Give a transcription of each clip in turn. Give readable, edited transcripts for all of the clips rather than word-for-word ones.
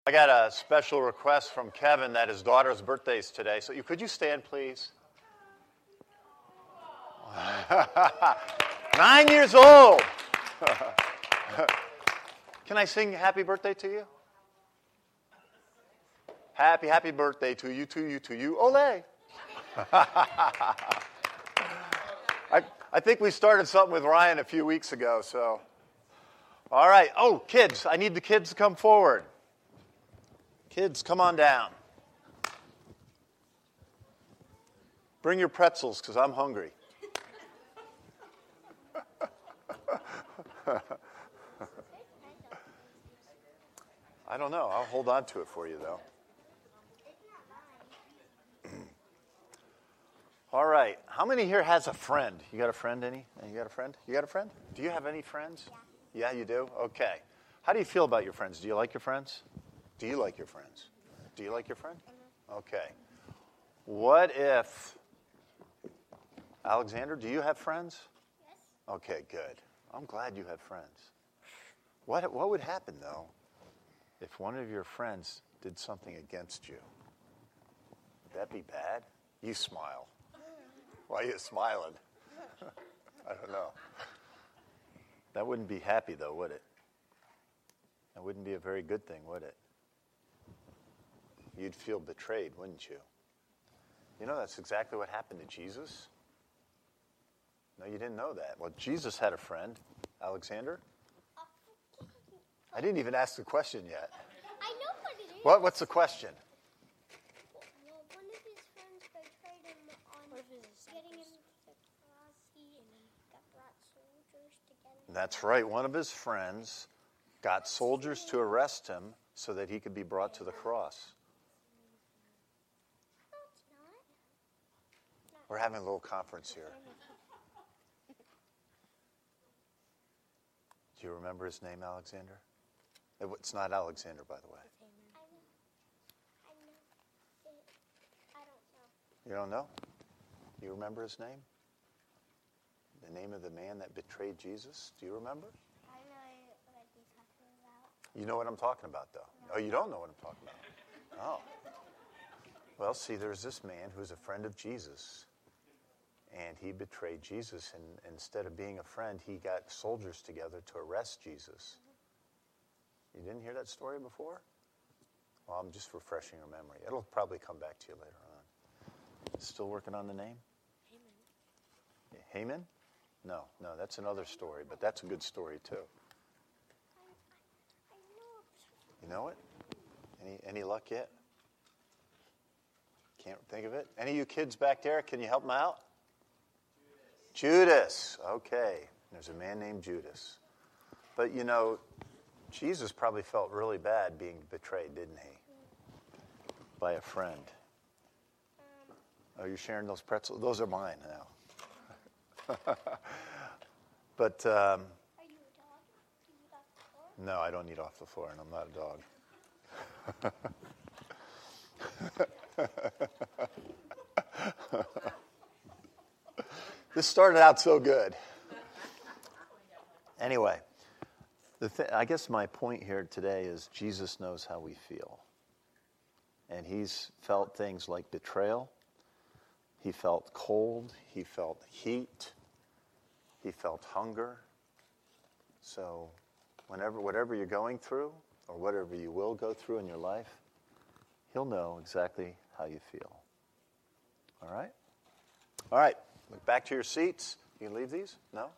I got a special request from Kevin that his daughter's birthday is today. So could you stand, please? 9 years old. Can I sing happy birthday to you? Happy birthday to you, Ole. I think we started something with Ryan a few weeks ago, so. All right. Oh, kids, I need the kids to come forward. Kids, come on down. Bring your pretzels, because I'm hungry. I don't know. I'll hold on to it for you, though. All right. How many here has a friend? You got a friend, any? You got a friend? You got a friend? Do you have any friends? Yeah, you do? Okay. How do you feel about your friends? Do you like your friends? Do you like your friends? Do you like your friend? Okay. What if, Alexander, do you have friends? Yes. Okay, good. I'm glad you have friends. What would happen, though, if one of your friends did something against you? Would that be bad? You smile. Why are you smiling? I don't know. That wouldn't be happy, though, would it? That wouldn't be a very good thing, would it? You'd feel betrayed, wouldn't you? You know, that's exactly what happened to Jesus. No, you didn't know that. Well, Jesus had a friend, Alexander. I didn't even ask the question yet. I know what it is. What's the question? Well, one of his friends betrayed him on getting him to the cross, and got brought soldiers together. That's right. One of his friends got soldiers to arrest him so that he could be brought to the cross. No, it's not. We're having a little conference here. Do you remember his name, Alexander? It's not Alexander, by the way. I don't know. You don't know? You remember his name? The name of the man that betrayed Jesus? Do you remember? I know what he's talking about. You know what I'm talking about, though? No. Oh, you don't know what I'm talking about? Oh. Well, see, there's this man who's a friend of Jesus. And he betrayed Jesus. And instead of being a friend, he got soldiers together to arrest Jesus. You didn't hear that story before? Well, I'm just refreshing your memory. It'll probably come back to you later on. Still working on the name? Haman. Haman? No, that's another story, but that's a good story too. You know it? Any luck yet? Can't think of it? Any of you kids back there, can you help them out? Judas. Okay. There's a man named Judas. But you know, Jesus probably felt really bad being betrayed, didn't he? By a friend. Are you sharing those pretzels? Those are mine now. But Are you a dog? Do you eat off the floor? no, I don't eat off the floor, and I'm not a dog. This started out so good. Anyway, I guess my point here today is Jesus knows how we feel. And he's felt things like betrayal. He felt cold. He felt heat. He felt hunger. So whatever you're going through, or whatever you will go through in your life, he'll know exactly how you feel. All right? All right. Look back to your seats. You can leave these? No?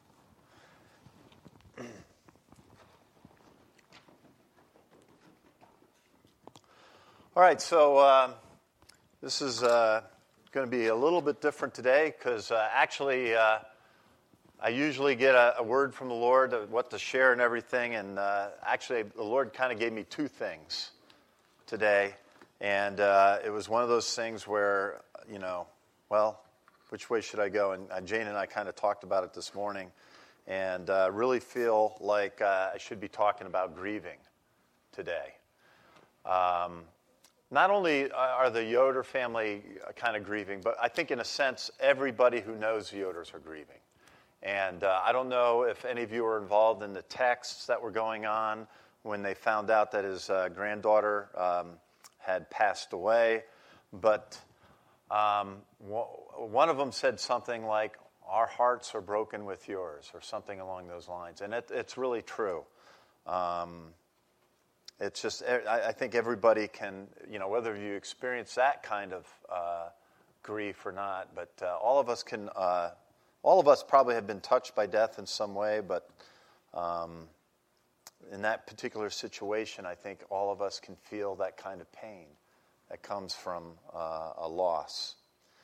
All right, so this is going to be a little bit different today because actually I usually get a word from the Lord of what to share and everything, and actually the Lord kind of gave me two things today, and it was one of those things where, you know, well, which way should I go? And Jane and I kind of talked about it this morning, and really feel like I should be talking about grieving today. Not only are the Yoder family kind of grieving, but I think in a sense everybody who knows the Yoders are grieving. And I don't know if any of you were involved in the texts that were going on when they found out that his granddaughter had passed away. But one of them said something like, "Our hearts are broken with yours," or something along those lines. And it's really true. It's just, I think everybody can, whether you experience that kind of grief or not, but all of us probably have been touched by death in some way, but in that particular situation, I think all of us can feel that kind of pain that comes from a loss.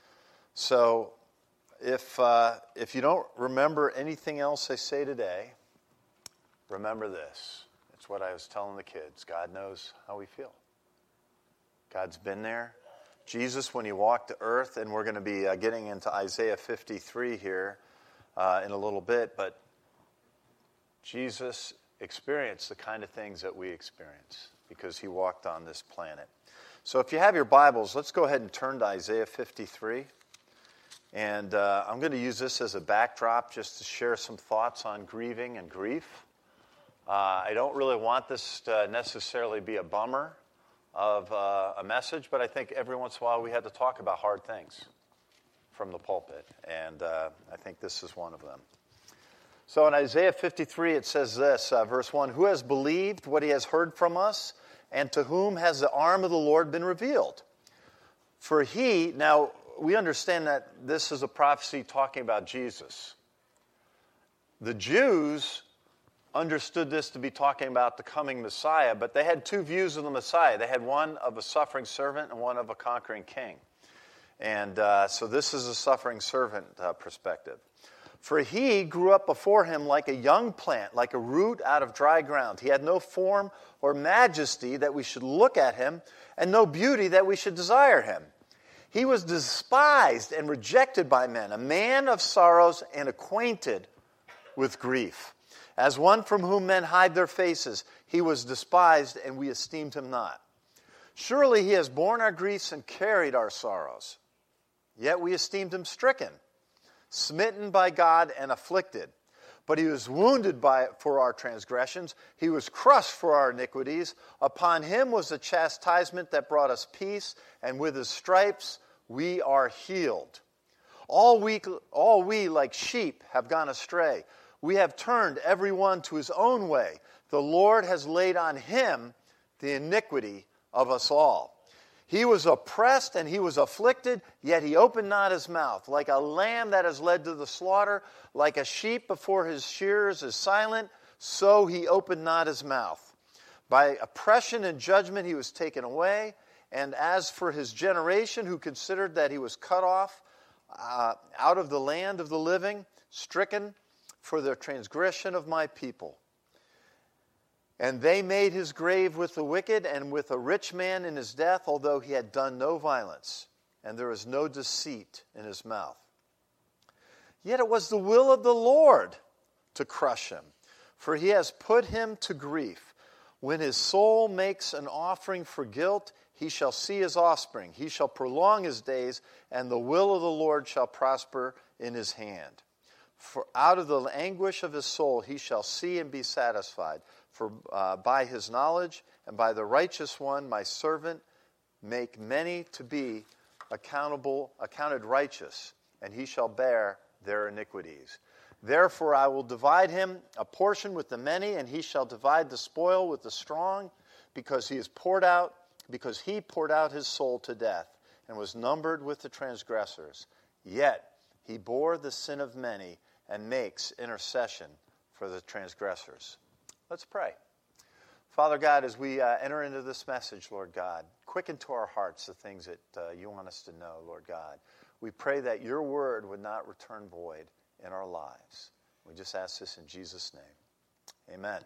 So if you don't remember anything else I say today, remember this. It's what I was telling the kids. God knows how we feel. God's been there. Jesus, when he walked the earth, and we're going to be getting into Isaiah 53 here in a little bit, but Jesus experienced the kind of things that we experience because he walked on this planet. So if you have your Bibles, let's go ahead and turn to Isaiah 53. And I'm going to use this as a backdrop just to share some thoughts on grieving and grief. I don't really want this to necessarily be a bummer of a message, but I think every once in a while we have to talk about hard things from the pulpit, and I think this is one of them. So in Isaiah 53 it says this, verse 1, "Who has believed what he has heard from us, and to whom has the arm of the Lord been revealed? For he," now we understand that this is a prophecy talking about Jesus. The Jews understood this to be talking about the coming Messiah, but they had two views of the Messiah. They had one of a suffering servant and one of a conquering king. And so this is a suffering servant perspective. "For he grew up before him like a young plant, like a root out of dry ground. He had no form or majesty that we should look at him, and no beauty that we should desire him. He was despised and rejected by men, a man of sorrows and acquainted with grief. As one from whom men hide their faces, he was despised, and we esteemed him not. Surely he has borne our griefs and carried our sorrows. Yet we esteemed him stricken, smitten by God, and afflicted. But he was wounded for our transgressions. He was crushed for our iniquities. Upon him was the chastisement that brought us peace, and with his stripes we are healed. All we like sheep have gone astray. We have turned every one to his own way. The Lord has laid on him the iniquity of us all. He was oppressed and he was afflicted, yet he opened not his mouth. Like a lamb that is led to the slaughter, like a sheep before his shearers is silent, so he opened not his mouth. By oppression and judgment he was taken away. And as for his generation, who considered that he was cut off out of the land of the living, stricken for the transgression of my people. And they made his grave with the wicked and with a rich man in his death, although he had done no violence, and there is no deceit in his mouth. Yet it was the will of the Lord to crush him, for he has put him to grief. When his soul makes an offering for guilt, he shall see his offspring. He shall prolong his days, and the will of the Lord shall prosper in his hand. For out of the anguish of his soul he shall see and be satisfied. For by his knowledge and by the righteous one, my servant, make many to be accounted righteous, and he shall bear their iniquities. Therefore I will divide him a portion with the many, and he shall divide the spoil with the strong, because he poured out his soul to death, and was numbered with the transgressors. Yet he bore the sin of many, and makes intercession for the transgressors." Let's pray. Father God, as we enter into this message, Lord God, quicken to our hearts the things that you want us to know, Lord God. We pray that your word would not return void in our lives. We just ask this in Jesus' name. Amen.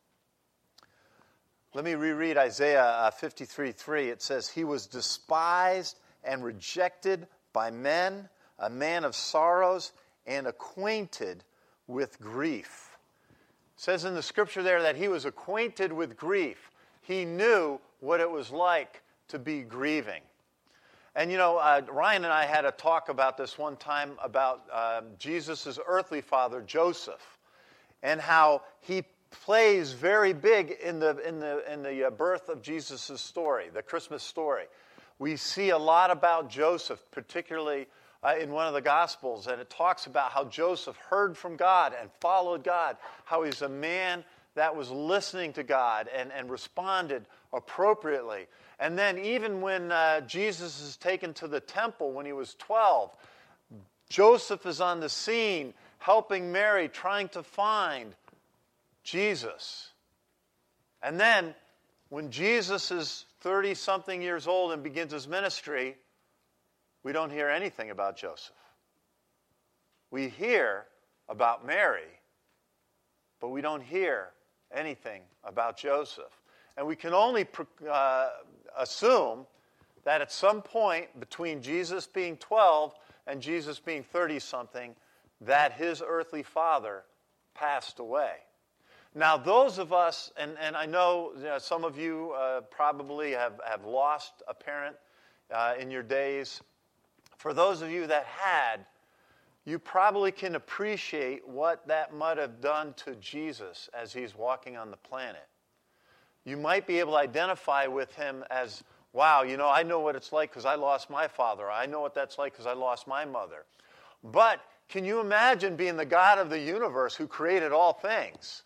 Let me reread Isaiah 53:3. It says, "He was despised and rejected by men, a man of sorrows and acquainted with grief." It says in the scripture there that he was acquainted with grief. He knew what it was like to be grieving. And Ryan and I had a talk about this one time about Jesus' earthly father, Joseph, and how he plays very big in the birth of Jesus' story, the Christmas story. We see a lot about Joseph, particularly in one of the Gospels, and it talks about how Joseph heard from God and followed God, how he's a man that was listening to God and responded appropriately. And then even when Jesus is taken to the temple when he was 12, Joseph is on the scene helping Mary, trying to find Jesus. And then when Jesus is 30-something years old and begins his ministry, we don't hear anything about Joseph. We hear about Mary, but we don't hear anything about Joseph. And we can only assume that at some point between Jesus being 12 and Jesus being 30-something, that his earthly father passed away. Now, those of us, and I know, some of you probably have lost a parent in your days. For those of you that had, you probably can appreciate what that might have done to Jesus as he's walking on the planet. You might be able to identify with him as, wow, I know what it's like because I lost my father. I know what that's like because I lost my mother. But can you imagine being the God of the universe who created all things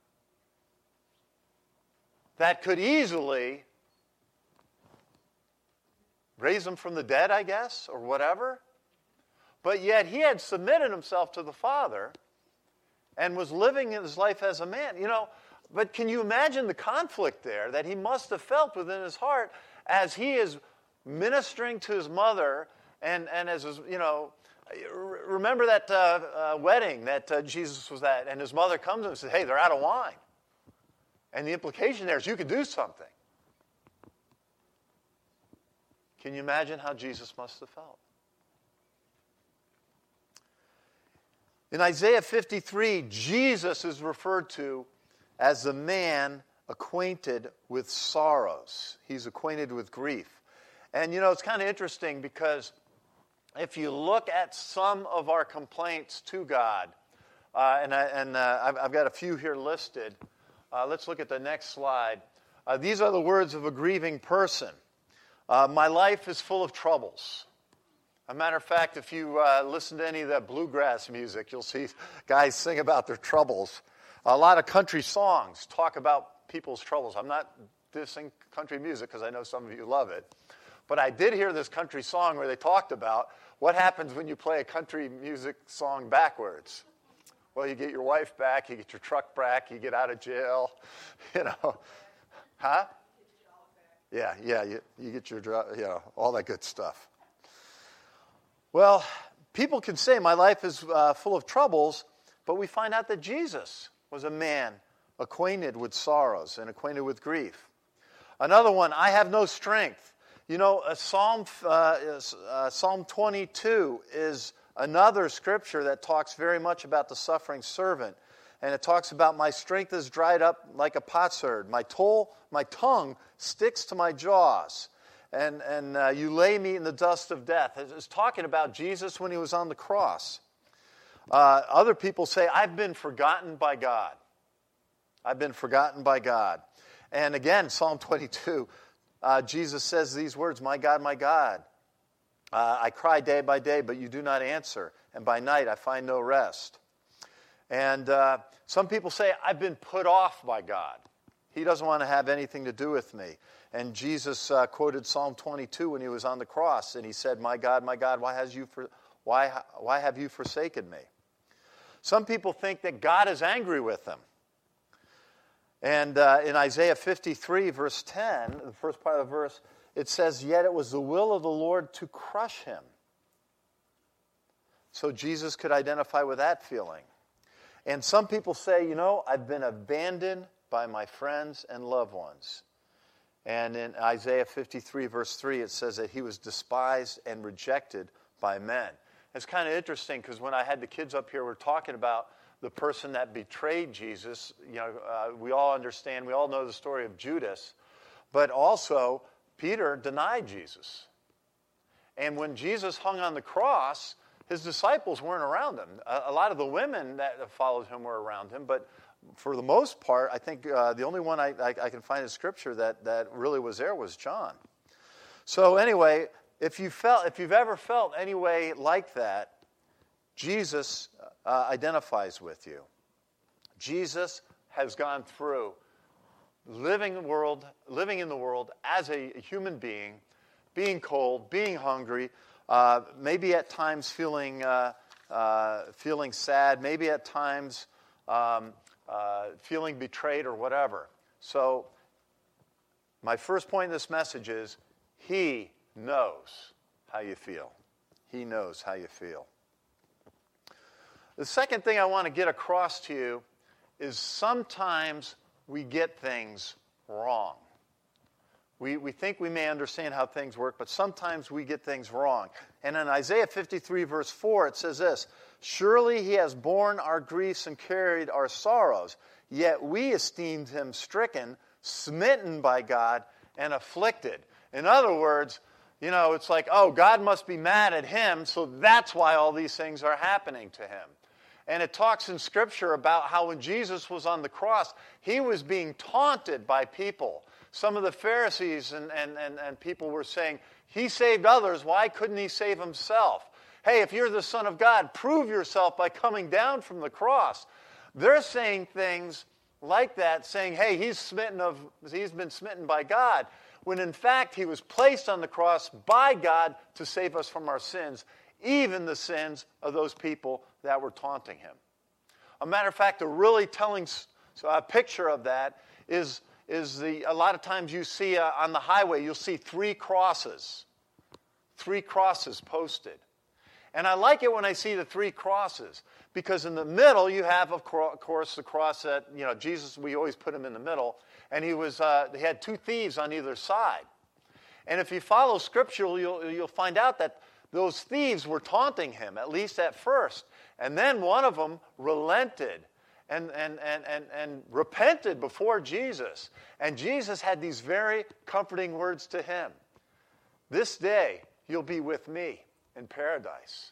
that could easily raise him from the dead, I guess, or whatever? But yet he had submitted himself to the Father and was living his life as a man. But can you imagine the conflict there that he must have felt within his heart as he is ministering to his mother and as his, remember that wedding that Jesus was at, and his mother comes to him and says, hey, they're out of wine. And the implication there is you could do something. Can you imagine how Jesus must have felt? In Isaiah 53, Jesus is referred to as the man acquainted with sorrows. He's acquainted with grief. And it's kind of interesting because if you look at some of our complaints to God, I've got a few here listed. Let's look at the next slide. These are the words of a grieving person. My life is full of troubles. As a matter of fact, if you listen to any of that bluegrass music, you'll see guys sing about their troubles. A lot of country songs talk about people's troubles. I'm not dissing country music because I know some of you love it. But I did hear this country song where they talked about what happens when you play a country music song backwards. Well, you get your wife back, you get your truck back, you get out of jail, Huh? Yeah, you get your, all that good stuff. Well, people can say my life is full of troubles, but we find out that Jesus was a man acquainted with sorrows and acquainted with grief. Another one, I have no strength. Psalm 22 is another scripture that talks very much about the suffering servant. And it talks about my strength is dried up like a potsherd. My tongue sticks to my jaws. And you lay me in the dust of death. It's talking about Jesus when he was on the cross. Other people say, I've been forgotten by God. I've been forgotten by God. And again, Psalm 22, Jesus says these words, my God, I cry day by day, but you do not answer. And by night I find no rest. And some people say, I've been put off by God. He doesn't want to have anything to do with me. And Jesus quoted Psalm 22 when he was on the cross, and he said, my God, why have you forsaken me? Some people think that God is angry with them. And in Isaiah 53, verse 10, the first part of the verse, it says, yet it was the will of the Lord to crush him. So Jesus could identify with that feeling. And some people say, I've been abandoned by my friends and loved ones. And in Isaiah 53, verse 3, it says that he was despised and rejected by men. It's kind of interesting because when I had the kids up here, we're talking about the person that betrayed Jesus. We all understand, we all know the story of Judas. But also, Peter denied Jesus. And when Jesus hung on the cross, his disciples weren't around him. A lot of the women that followed him were around him, but for the most part, I think the only one I can find in Scripture that really was there was John. So anyway, if you've ever felt any way like that, Jesus identifies with you. Jesus has gone through living in the world as a human being cold, being hungry, maybe at times feeling sad, maybe at times feeling betrayed or whatever. So my first point in this message is He knows how you feel. He knows how you feel. The second thing I want to get across to you is sometimes we get things wrong. We think we may understand how things work, but sometimes we get things wrong. And in Isaiah 53, verse 4, it says this, "Surely he has borne our griefs and carried our sorrows, yet we esteemed him stricken, smitten by God, and afflicted." In other words, it's like, oh, God must be mad at him, so that's why all these things are happening to him. And it talks in Scripture about how when Jesus was on the cross, he was being taunted by people. Some of the Pharisees and people were saying, he saved others, why couldn't he save himself? Hey, if you're the Son of God, prove yourself by coming down from the cross. They're saying things like that, saying, hey, he's been smitten by God, when in fact he was placed on the cross by God to save us from our sins, even the sins of those people that were taunting him. A matter of fact, a really telling picture of that is a lot of times you see on the highway, you'll see three crosses posted. And I like it when I see the three crosses, because in the middle you have, of course, the cross that, Jesus, we always put him in the middle, and he had two thieves on either side. And if you follow Scripture, you'll find out that those thieves were taunting him, at least at first. And then one of them relented and repented before Jesus. And Jesus had these very comforting words to him. This day you'll be with me in paradise.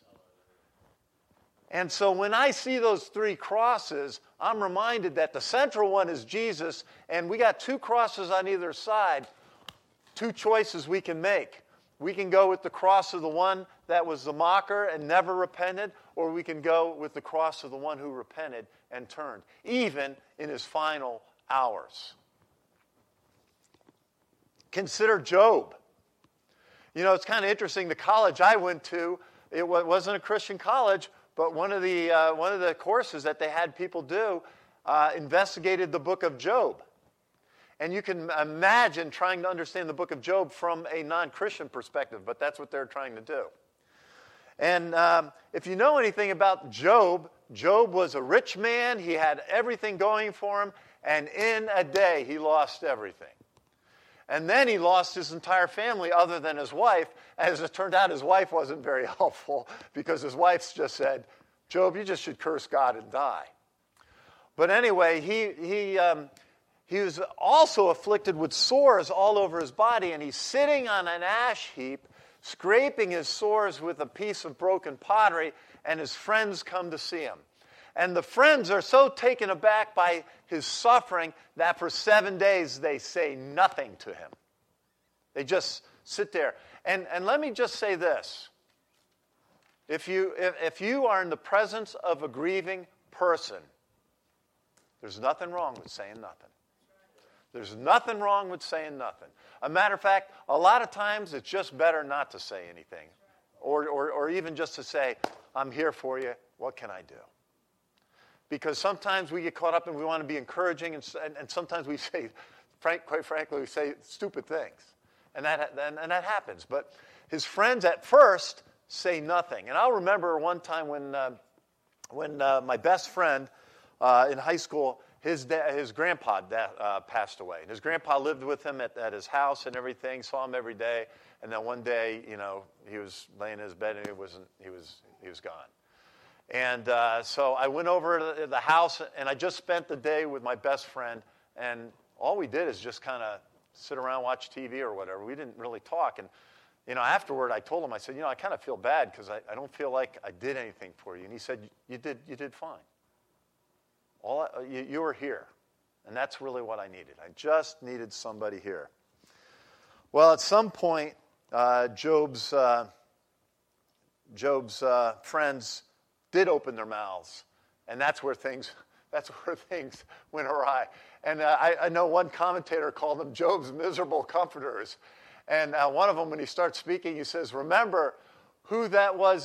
And so when I see those three crosses, I'm reminded that the central one is Jesus, and we got two crosses on either side, two choices we can make. We can go with the cross of the one that was the mocker and never repented, or we can go with the cross of the one who repented and turned, even in his final hours. Consider Job. It's kind of interesting. The college I went to, it wasn't a Christian college, but one of the courses that they had people do investigated the book of Job. And you can imagine trying to understand the book of Job from a non-Christian perspective, but that's what they're trying to do. And if you know anything about Job, Job was a rich man. He had everything going for him, and in a day he lost everything. And then he lost his entire family other than his wife. As it turned out, his wife wasn't very helpful, because his wife just said, Job, you just should curse God and die. But anyway, he was also afflicted with sores all over his body, and he's sitting on an ash heap, scraping his sores with a piece of broken pottery, and his friends come to see him. And the friends are so taken aback by his suffering that for 7 days they say nothing to him. They just sit there. And let me just say this. If you are in the presence of a grieving person, there's nothing wrong with saying nothing. There's nothing wrong with saying nothing. A matter of fact, a lot of times it's just better not to say anything. Or even just to say, I'm here for you, what can I do? Because sometimes we get caught up and we want to be encouraging, and sometimes we say, quite frankly, we say stupid things. And that happens. But his friends at first say nothing. And I'll remember one time when my best friend in high school, his grandpa passed away. And his grandpa lived with him at his house and everything, saw him every day. And then one day, he was laying in his bed and he was gone. And so I went over to the house, and I just spent the day with my best friend. And all we did is just kind of sit around, watch TV or whatever. We didn't really talk. And, afterward I told him, I said, I kind of feel bad because I don't feel like I did anything for you. And he said, you did fine. You were here. And that's really what I needed. I just needed somebody here. Well, at some point, Job's friends did open their mouths, and that's where things went awry. And I know one commentator called them Job's miserable comforters. And one of them, when he starts speaking, he says, "Remember who that was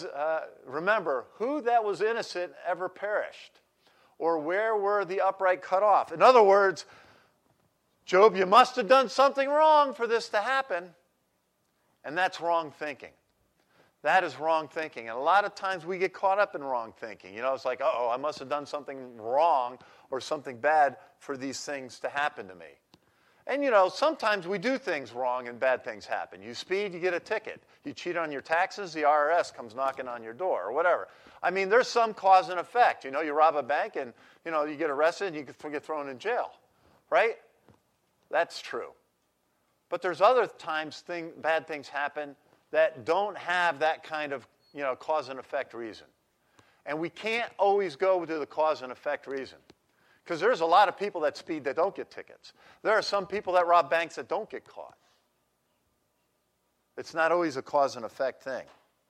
innocent ever perished, or where were the upright cut off?" In other words, Job, you must have done something wrong for this to happen. And that's wrong thinking. That is wrong thinking. And a lot of times we get caught up in wrong thinking. It's like, I must have done something wrong or something bad for these things to happen to me. And, sometimes we do things wrong and bad things happen. You speed, you get a ticket. You cheat on your taxes, the IRS comes knocking on your door or whatever. I mean, there's some cause and effect. You rob a bank and, you get arrested and you get thrown in jail, right? That's true. But there's other times bad things happen that don't have that kind of, cause and effect reason. And we can't always go to the cause and effect reason. Because there's a lot of people that speed that don't get tickets. There are some people that rob banks that don't get caught. It's not always a cause and effect thing.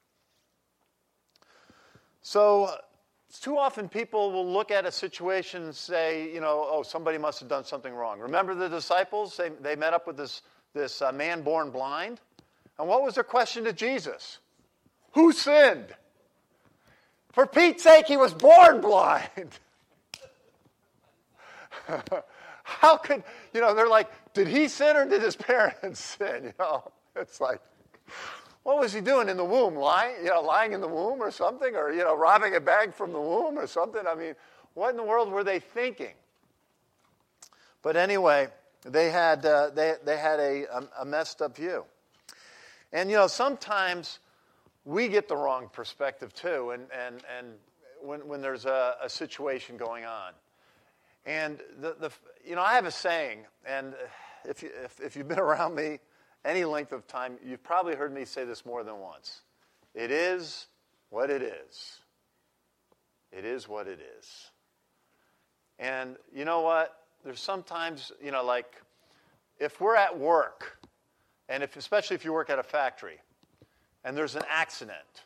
So too often people will look at a situation and say, somebody must have done something wrong. Remember the disciples? They met up with this man born blind. And what was their question to Jesus? Who sinned? For Pete's sake, he was born blind. How could, they're like, did he sin or did his parents sin? It's like, what was he doing in the womb? Lying in the womb or something? Or, robbing a bag from the womb or something? I mean, what in the world were they thinking? But anyway, they had a messed up view. And, sometimes we get the wrong perspective too, and when there's a situation going on. And I have a saying, and if you've been around me any length of time, you've probably heard me say this more than once. It is what it is. It is what it is. And you know what? There's sometimes, like if we're at work, and especially if you work at a factory, and there's an accident,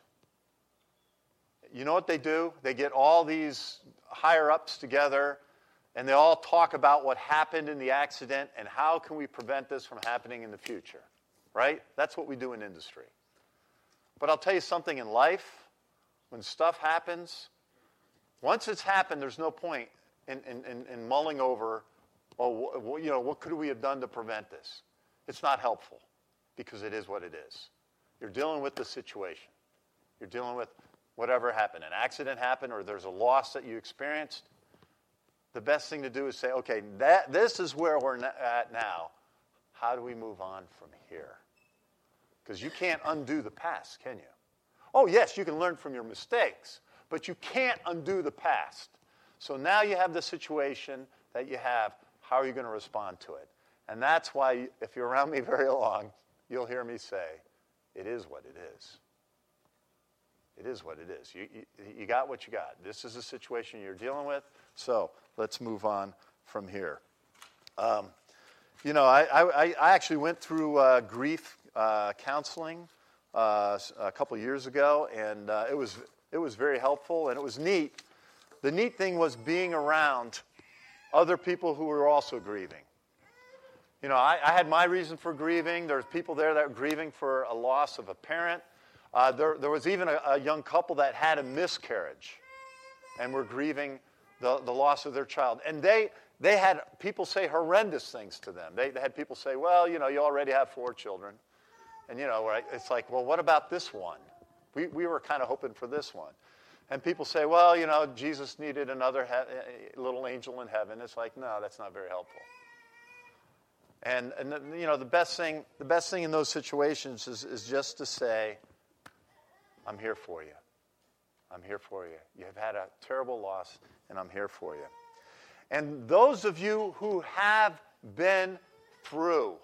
you know what they do? They get all these higher-ups together, and they all talk about what happened in the accident and how can we prevent this from happening in the future, right? That's what we do in industry. But I'll tell you something in life, when stuff happens, once it's happened, there's no point in mulling over, what could we have done to prevent this? It's not helpful because it is what it is. You're dealing with the situation. You're dealing with whatever happened. An accident happened or there's a loss that you experienced. The best thing to do is say, okay, this is where we're at now. How do we move on from here? Because you can't undo the past, can you? Oh, yes, you can learn from your mistakes, but you can't undo the past. So now you have the situation that you have. How are you going to respond to it? And that's why, if you're around me very long, you'll hear me say, it is what it is. It is what it is. You got what you got. This is the situation you're dealing with. So let's move on from here. I actually went through grief counseling a couple years ago, and it was very helpful, and it was neat. The neat thing was being around other people who were also grieving. I had my reason for grieving. There's people there that were grieving for a loss of a parent. There was even a young couple that had a miscarriage and were grieving the loss of their child. And they had people say horrendous things to them. They had people say, well, you already have 4 children. And, it's like, well, what about this one? We were kind of hoping for this one. And people say, well, Jesus needed another little angel in heaven. It's like, no, that's not very helpful. And the best thing in those situations is just to say, I'm here for you. I'm here for you. You have had a terrible loss, and I'm here for you. And those of you who have been through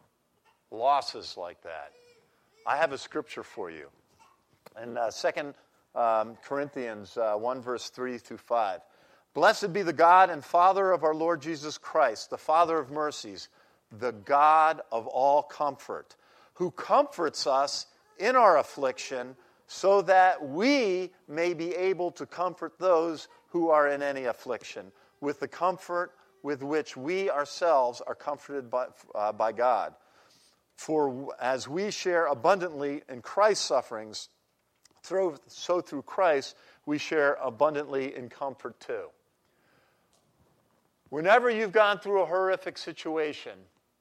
losses like that, I have a scripture for you. In 2 Corinthians 1, verse 3 through 5, Blessed be the God and Father of our Lord Jesus Christ, the Father of mercies, the God of all comfort, who comforts us in our affliction, so that we may be able to comfort those who are in any affliction, with the comfort with which we ourselves are comforted by God. For as we share abundantly in Christ's sufferings, so through Christ we share abundantly in comfort too. Whenever you've gone through a horrific situation,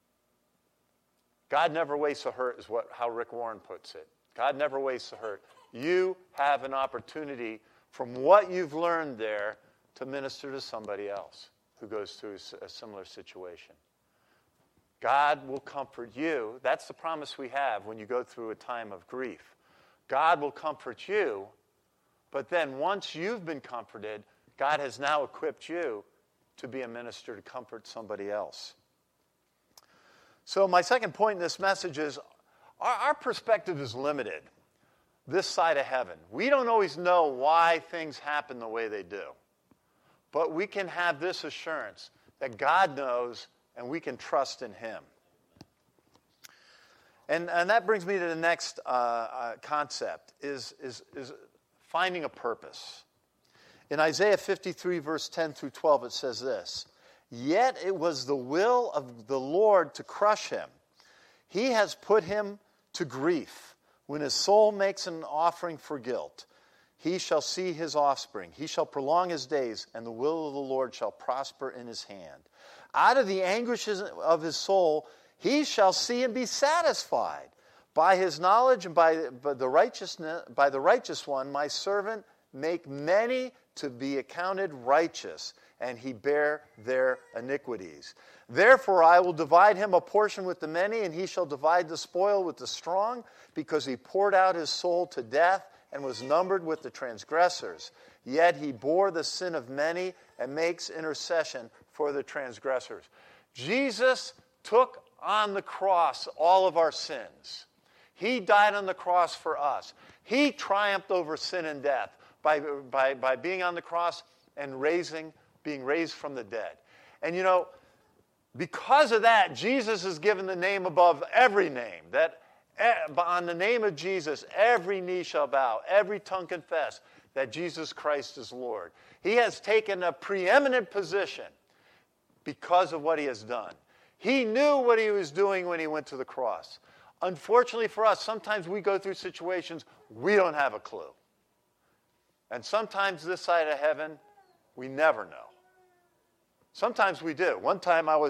God never wastes a hurt, is how Rick Warren puts it. God never wastes a hurt. You have an opportunity from what you've learned there to minister to somebody else who goes through a similar situation. God will comfort you. That's the promise we have when you go through a time of grief. God will comfort you, but then once you've been comforted, God has now equipped you to be a minister to comfort somebody else. So my second point in this message is our perspective is limited this side of heaven. We don't always know why things happen the way they do. But we can have this assurance that God knows and we can trust in Him. And that brings me to the next concept, is finding a purpose. In Isaiah 53, verse 10 through 12, it says this, "Yet it was the will of the Lord to crush him. He has put him to grief. When his soul makes an offering for guilt, he shall see his offspring. He shall prolong his days, and the will of the Lord shall prosper in his hand. Out of the anguishes of his soul, he shall see and be satisfied. By his knowledge and by the righteous one, my servant, make many to be accounted righteous, and he bear their iniquities. Therefore I will divide him a portion with the many, and he shall divide the spoil with the strong, because he poured out his soul to death and was numbered with the transgressors. Yet he bore the sin of many and makes intercession for the transgressors." Jesus took on the cross all of our sins. He died on the cross for us. He triumphed over sin and death by being on the cross and being raised from the dead. And you know, because of that, Jesus is given the name above every name. That on the name of Jesus, every knee shall bow, every tongue confess that Jesus Christ is Lord. He has taken a preeminent position because of what he has done. He knew what he was doing when he went to the cross. Unfortunately for us, sometimes we go through situations we don't have a clue. And sometimes this side of heaven, we never know. Sometimes we do. One time I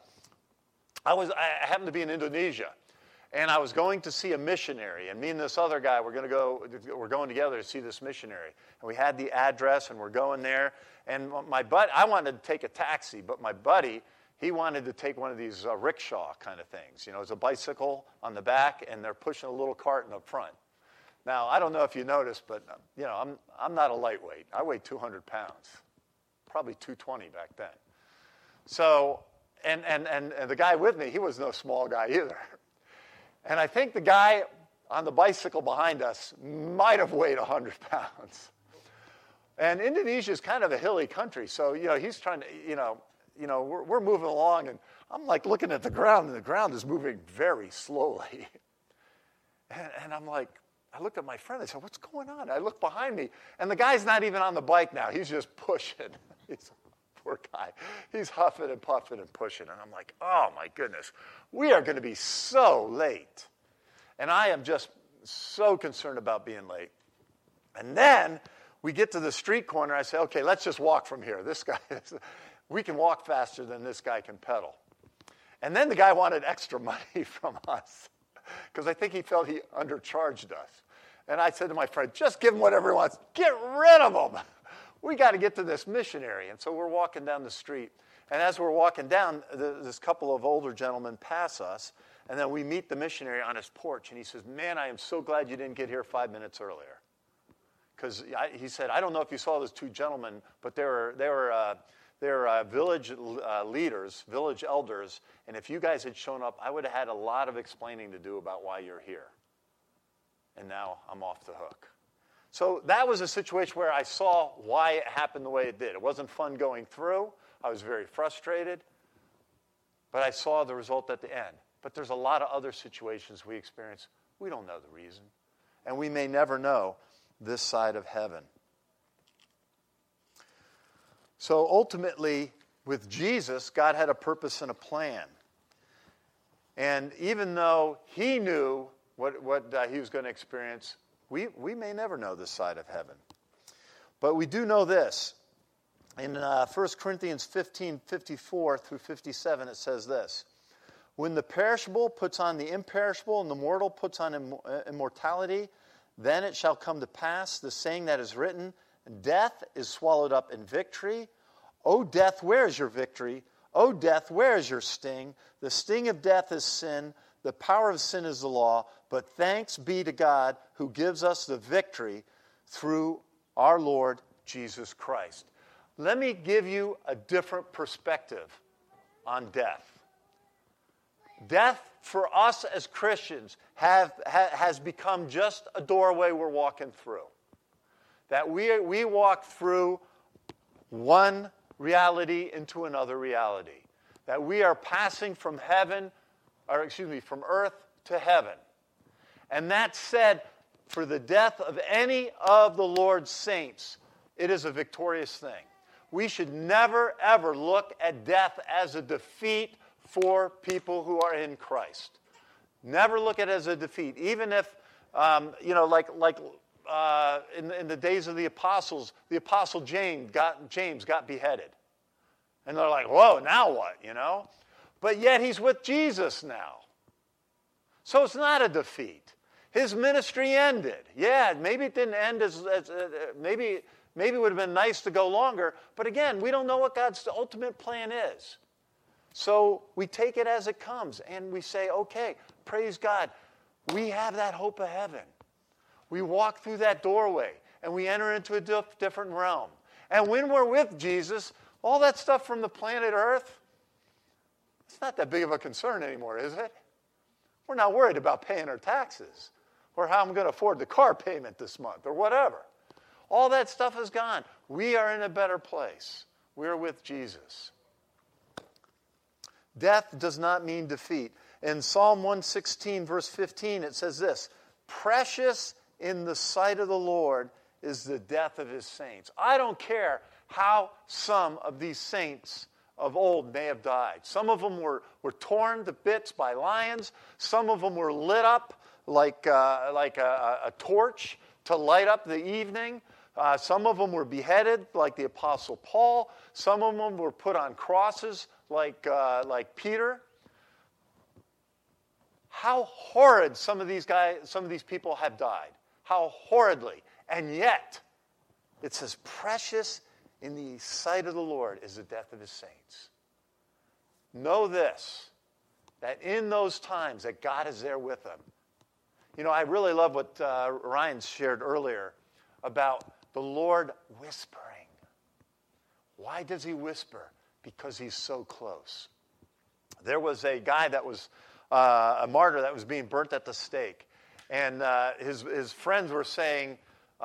happened to be in Indonesia, and I was going to see a missionary, and me and this other guy we're going together to see this missionary. And we had the address, and we're going there. And my buddy, I wanted to take a taxi, but my buddy, he wanted to take one of these rickshaw kind of things. You know, it's a bicycle on the back, and they're pushing a little cart in the front. Now, I don't know if you noticed, but you know, I'm not a lightweight. I weigh 200 pounds, probably 220 back then. So, and the guy with me, he was no small guy either. And I think the guy on the bicycle behind us might have weighed 100 pounds. And Indonesia is kind of a hilly country, so you know he's trying to, we're moving along, and I'm like looking at the ground, and the ground is moving very slowly. And I'm like, I looked at my friend. I said, "What's going on?" I look behind me, and the guy's not even on the bike now. He's just pushing. He's a poor guy. He's huffing and puffing and pushing. And I'm like, oh, my goodness. We are going to be so late. And I am just so concerned about being late. And then we get to the street corner. I say, okay, let's just walk from here. This guy, we can walk faster than this guy can pedal. And then the guy wanted extra money from us because I think he felt he undercharged us. And I said to my friend, just give him whatever he wants. Get rid of him. We got to get to this missionary. And so we're walking down the street. And as we're walking down, this couple of older gentlemen pass us. And then we meet the missionary on his porch. And he says, "Man, I am so glad you didn't get here 5 minutes earlier." Because he said, "I don't know if you saw those two gentlemen, but they were village leaders, village elders. And if you guys had shown up, I would have had a lot of explaining to do about why you're here. And now I'm off the hook." So that was a situation where I saw why it happened the way it did. It wasn't fun going through. I was very frustrated. But I saw the result at the end. But there's a lot of other situations we experience. We don't know the reason. And we may never know this side of heaven. So ultimately, with Jesus, God had a purpose and a plan. And even though he knew what he was going to experience, we may never know this side of heaven. But we do know this. In 1 Corinthians 15:54 through 57, it says this. When the perishable puts on the imperishable and the mortal puts on immortality, then it shall come to pass, the saying that is written, death is swallowed up in victory. O death, where is your victory? O death, where is your sting? The sting of death is sin. The power of sin is the law. But thanks be to God who gives us the victory through our Lord Jesus Christ. Let me give you a different perspective on death. Death for us as Christians has become just a doorway we're walking through. That we walk through one reality into another reality. That we are passing from from earth to heaven. And that said, for the death of any of the Lord's saints, it is a victorious thing. We should never, ever look at death as a defeat for people who are in Christ. Never look at it as a defeat. Even if, in the days of the apostles, the apostle James got beheaded. And they're like, whoa, now what, But yet he's with Jesus now. So it's not a defeat. His ministry ended. Yeah, maybe it didn't end maybe it would have been nice to go longer. But again, we don't know what God's ultimate plan is. So we take it as it comes, and we say, okay, praise God. We have that hope of heaven. We walk through that doorway, and we enter into a different realm. And when we're with Jesus, all that stuff from the planet Earth, it's not that big of a concern anymore, is it? We're not worried about paying our taxes or how I'm going to afford the car payment this month or whatever. All that stuff is gone. We are in a better place. We are with Jesus. Death does not mean defeat. In Psalm 116, verse 15, it says this, precious in the sight of the Lord is the death of his saints. I don't care how some of these saints of old may have died. Some of them were torn to bits by lions. Some of them were lit up like a torch to light up the evening. Some of them were beheaded like the Apostle Paul. Some of them were put on crosses like Peter. How horrid some of these people have died. How horridly. And yet, it says, precious in the sight of the Lord is the death of his saints. Know this, that in those times that God is there with them. I really love what Ryan shared earlier about the Lord whispering. Why does he whisper? Because he's so close. There was a guy that was a martyr that was being burnt at the stake. And his friends were saying,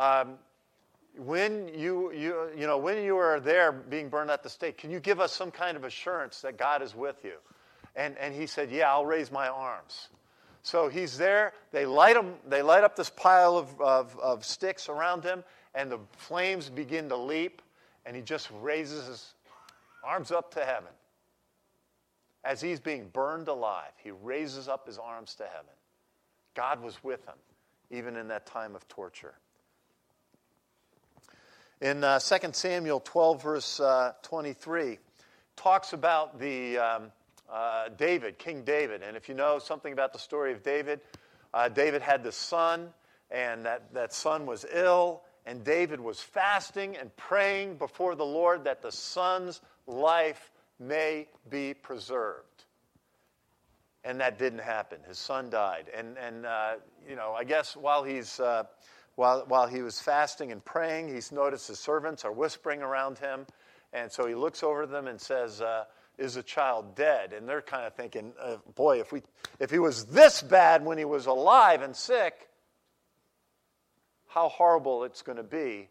when you are there being burned at the stake, can you give us some kind of assurance that God is with you? And he said, yeah, I'll raise my arms. So he's there. They light up this pile of sticks around him, and the flames begin to leap, and he just raises his arms up to heaven. As he's being burned alive, he raises up his arms to heaven. God was with him, even in that time of torture. In 2 Samuel 12, verse 23, talks about the King David. And if you know something about the story of David, David had this son, and that son was ill, and David was fasting and praying before the Lord that the son's life may be preserved. And that didn't happen. His son died. And I guess while he was fasting and praying, he's noticed his servants are whispering around him. And so he looks over them and says, is the child dead? And they're kind of thinking, boy, if he was this bad when he was alive and sick, how horrible it's going to be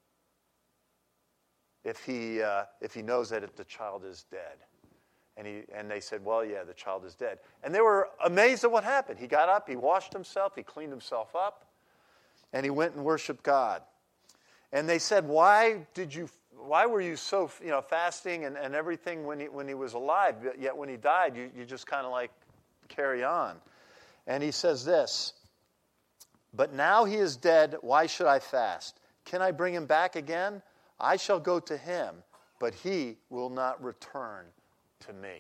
if he knows that the child is dead. And they said, well, yeah, the child is dead. And they were amazed at what happened. He got up, he washed himself, he cleaned himself up, and he went and worshiped God. And they said, why were you so fasting and everything when he was alive, yet when he died, you just kind of like carry on? And he says this, but now he is dead, why should I fast? Can I bring him back again? I shall go to him, but he will not return to me.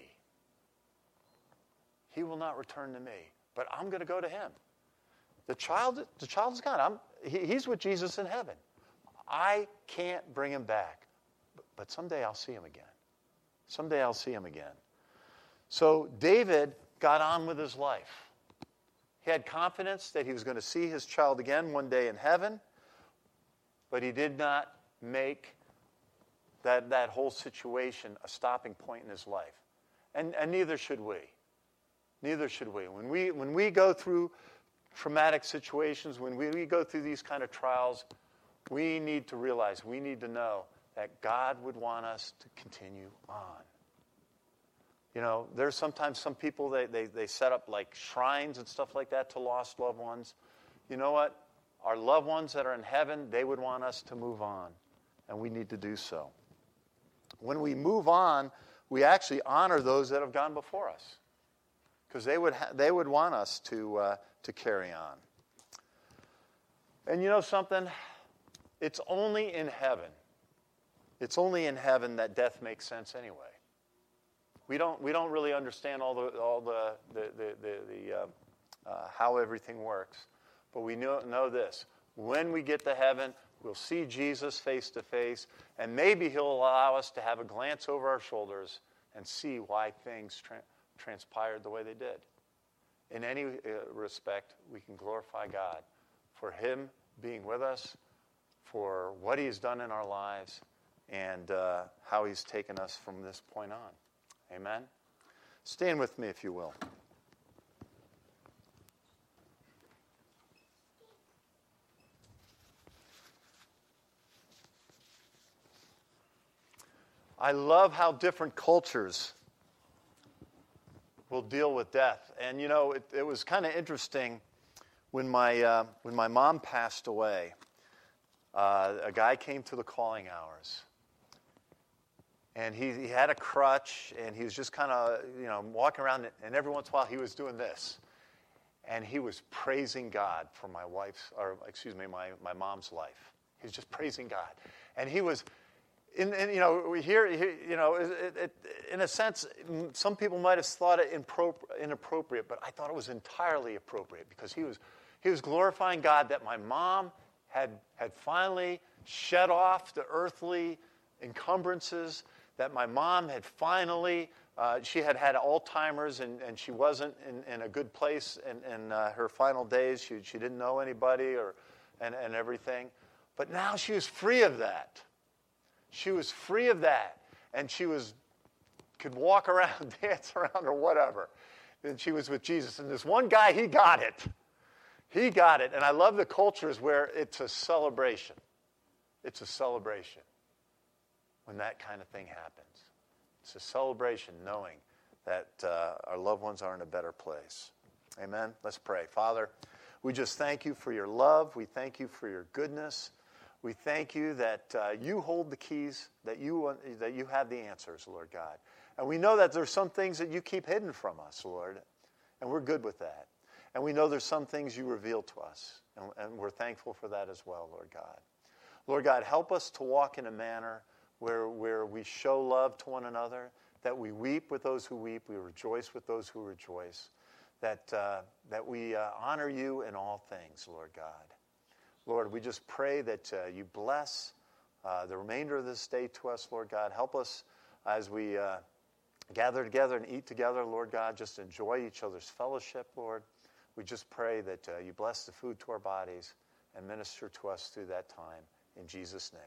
He will not return to me, but I'm going to go to him. The child is gone. He's with Jesus in heaven. I can't bring him back, but someday I'll see him again. Someday I'll see him again. So David got on with his life. He had confidence that he was going to see his child again one day in heaven, but he did not make that whole situation a stopping point in his life. And neither should we. Neither should we. When we go through traumatic situations, when we go through these kind of trials, we need to realize, we need to know that God would want us to continue on. There's sometimes some people, they set up like shrines and stuff like that to lost loved ones. You know what? Our loved ones that are in heaven, they would want us to move on, and we need to do so. When we move on, we actually honor those that have gone before us, because they would want us to carry on. And you know something? It's only in heaven. It's only in heaven that death makes sense anyway. We don't really understand all the how everything works, but we know this: when we get to heaven, we'll see Jesus face to face, and maybe he'll allow us to have a glance over our shoulders and see why things transpired the way they did. In any respect, we can glorify God for him being with us, for what he's done in our lives, and how he's taken us from this point on. Amen? Stand with me, if you will. I love how different cultures will deal with death. And, it was kind of interesting when my mom passed away. A guy came to the calling hours. And he had a crutch, and he was just kind of, walking around, and every once in a while he was doing this. And he was praising God for my mom's life. He was just praising God. And he was, in a sense, some people might have thought it inappropriate, but I thought it was entirely appropriate, because he was glorifying God that my mom had finally shed off the earthly encumbrances, that my mom had finally, she had Alzheimer's, and she wasn't in a good place in her final days. She didn't know anybody and everything. But now she was free of that. She was free of that. And she could walk around, dance around, or whatever. And she was with Jesus. And this one guy, he got it. He got it. And I love the cultures where it's a celebration. It's a celebration when that kind of thing happens. It's a celebration knowing that our loved ones are in a better place. Amen? Let's pray. Father, we just thank you for your love. We thank you for your goodness. We thank you that you hold the keys, that you have the answers, Lord God. And we know that there's some things that you keep hidden from us, Lord, and we're good with that. And we know there's some things you reveal to us, and we're thankful for that as well, Lord God. Lord God, help us to walk in a manner where we show love to one another, that we weep with those who weep, we rejoice with those who rejoice, that we honor you in all things, Lord God. Lord, we just pray that you bless the remainder of this day to us, Lord God. Help us as we gather together and eat together, Lord God, just enjoy each other's fellowship, Lord. We just pray that you bless the food to our bodies and minister to us through that time. In Jesus' name.